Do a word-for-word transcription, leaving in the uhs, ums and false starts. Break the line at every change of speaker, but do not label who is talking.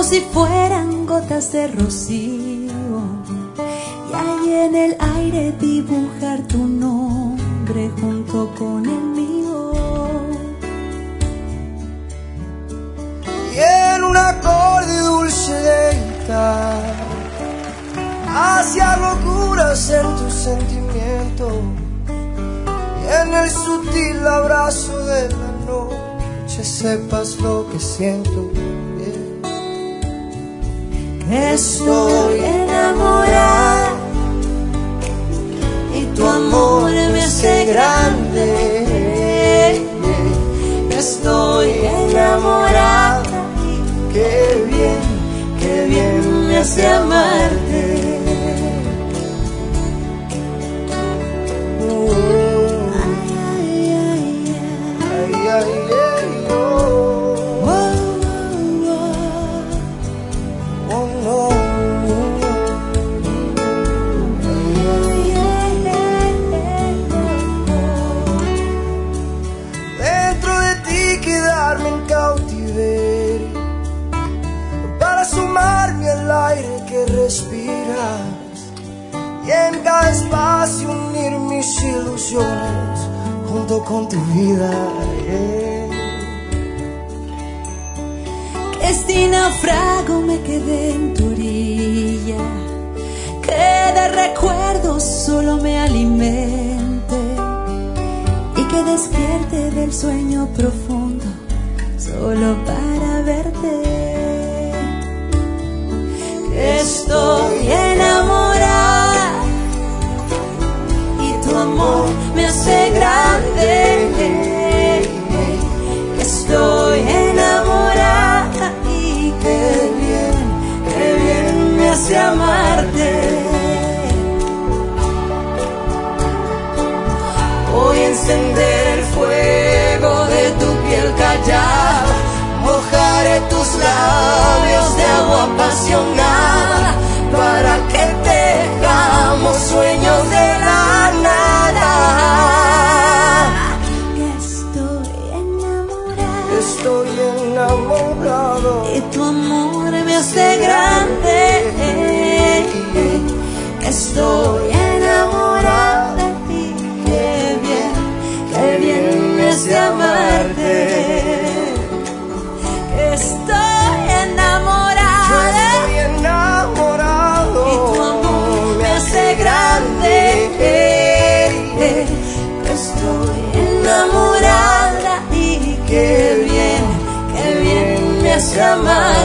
si fueran gotas de rocío, y ahí en el aire dibujar tu nombre junto con el mío.
Y en un acorde dulce de guitarra, hacia locuras en tu sentimiento, y en el sutil abrazo de la noche sepas lo que siento.
Que estoy enamorada y tu amor me hace grande. Que estoy enamorada y qué bien, qué bien me hace amarte.
Y en cada espacio unir mis ilusiones junto con tu vida, yeah.
Que si naufrago me quedé en tu orilla, que de recuerdos solo me alimente, y que despierte del sueño profundo solo para verte. Que estoy enamorada y tu amor me hace grande. Que estoy enamorada y qué bien, qué bien me hace amarte. Voy a encender el fuego de tu piel callada, mojaré tus labios de agua apasionada, para que tengamos sueños de la nada. Que estoy enamorado,
estoy enamorado,
y tu amor me hace grande. Que estoy enamorada y qué bien, qué bien me hace amarte. Estoy enamorada,
yo estoy enamorado,
y tu amor me hace grande. Estoy enamorada y qué bien, qué bien me hace amar.